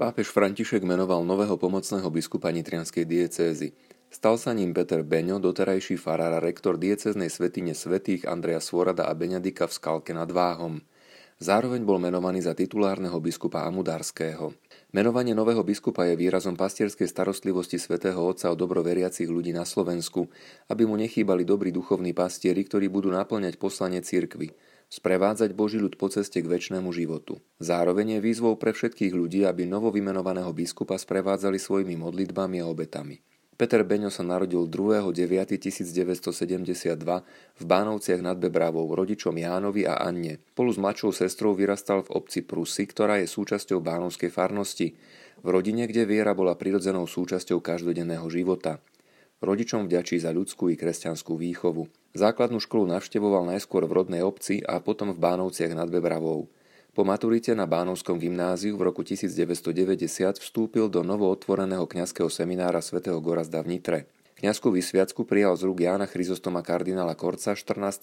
Pápež František menoval nového pomocného biskupa nitrianskej diecézy. Stal sa ním Peter Beňo, doterajší farár a rektor diecéznej svätyne svätých Andreja Svorada a Benedika v Skalke nad Váhom. Zároveň bol menovaný za titulárneho biskupa Amudarského. Menovanie nového biskupa je výrazom pastierskej starostlivosti svätého Otca o dobro veriacich ľudí na Slovensku, aby mu nechýbali dobrí duchovní pastieri, ktorí budú naplňať poslanie cirkvi, sprevádzať Boží ľud po ceste k večnému životu. Zároveň je výzvou pre všetkých ľudí, aby novovymenovaného biskupa sprevádzali svojimi modlitbami a obetami. Peter Beňo sa narodil 2.9.1972 v Bánovciach nad Bebravou rodičom Jánovi a Anne. Spolu s mladšou sestrou vyrastal v obci Prusy, ktorá je súčasťou Bánovskej farnosti, v rodine, kde viera bola prirodzenou súčasťou každodenného života. Rodičom vďačí za ľudskú i kresťanskú výchovu. Základnú školu navštevoval najskôr v rodnej obci a potom v Bánovciach nad Bebravou. Po maturite na Bánovskom gymnáziu v roku 1990 vstúpil do novootvoreného kňazského seminára svätého Gorazda v Nitre. Kňazskú vysviacku prijal z rúk Jána Chryzostoma kardinála Korca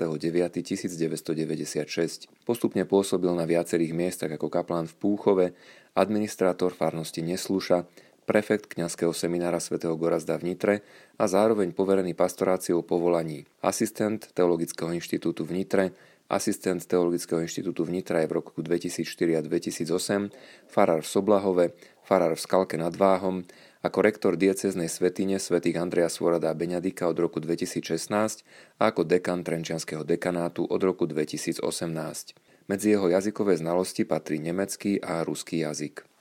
14.9.1996. Postupne pôsobil na viacerých miestach ako kaplán v Púchove, administrátor farnosti Nesluša, prefekt kňazského seminára svätého Gorazda v Nitre a zároveň poverený pastoráciou povolaní, asistent Teologického inštitútu v Nitre, asistent Teologického inštitútu v Nitre aj v roku 2004 a 2008, farár v Soblahove, farár v Skalke nad Váhom, ako rektor diecéznej svätyne svätých Andreja Svorada a Benedika od roku 2016 a ako dekan Trenčianskeho dekanátu od roku 2018. Medzi jeho jazykové znalosti patrí nemecký a ruský jazyk.